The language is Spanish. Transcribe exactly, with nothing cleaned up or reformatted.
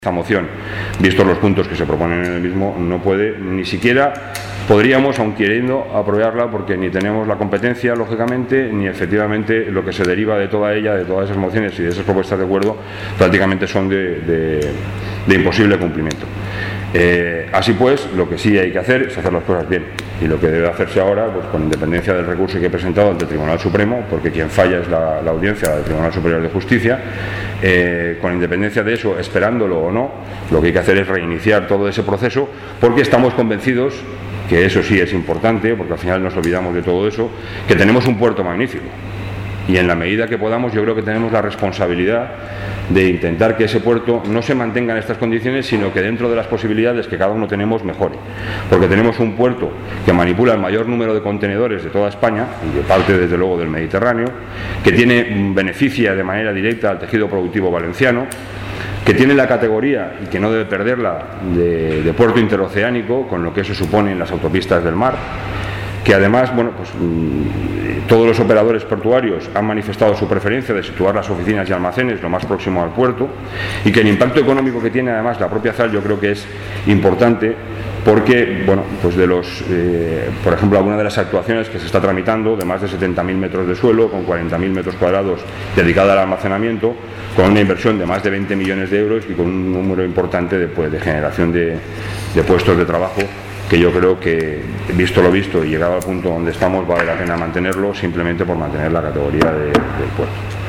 Esta moción, vistos los puntos que se proponen en el mismo, no puede, ni siquiera podríamos, aun queriendo, aprobarla porque ni tenemos la competencia, lógicamente, ni efectivamente lo que se deriva de toda ella, de todas esas mociones y de esas propuestas de acuerdo, prácticamente son de, de, de imposible cumplimiento. Eh, así pues, lo que sí hay que hacer es hacer las cosas bien, y lo que debe hacerse ahora, pues con independencia del recurso que he presentado ante el Tribunal Supremo, porque quien falla es la, la audiencia del Tribunal Superior de Justicia, eh, con independencia de eso, esperándolo o no, lo que hay que hacer es reiniciar todo ese proceso, porque estamos convencidos, que eso sí es importante, porque al final nos olvidamos de todo eso, que tenemos un puerto magnífico. Y en la medida que podamos, yo creo que tenemos la responsabilidad de intentar que ese puerto no se mantenga en estas condiciones, sino que dentro de las posibilidades que cada uno tenemos mejore. Porque tenemos un puerto que manipula el mayor número de contenedores de toda España, y de parte desde luego del Mediterráneo, que tiene beneficia de manera directa al tejido productivo valenciano, que tiene la categoría, y que no debe perderla, de, de puerto interoceánico, con lo que eso supone en las autopistas del mar, que además, bueno, pues mmm, todos los operadores portuarios han manifestado su preferencia de situar las oficinas y almacenes lo más próximo al puerto, y que el impacto económico que tiene además la propia Z A L yo creo que es importante, porque, bueno, pues de los, eh, por ejemplo, alguna de las actuaciones que se está tramitando, de más de setenta mil metros de suelo, con cuarenta mil metros cuadrados dedicada al almacenamiento, con una inversión de más de veinte millones de euros y con un número importante de, pues, de generación de, de puestos de trabajo, que yo creo que, visto lo visto y llegado al punto donde estamos, vale la pena mantenerlo, simplemente por mantener la categoría de, del puerto.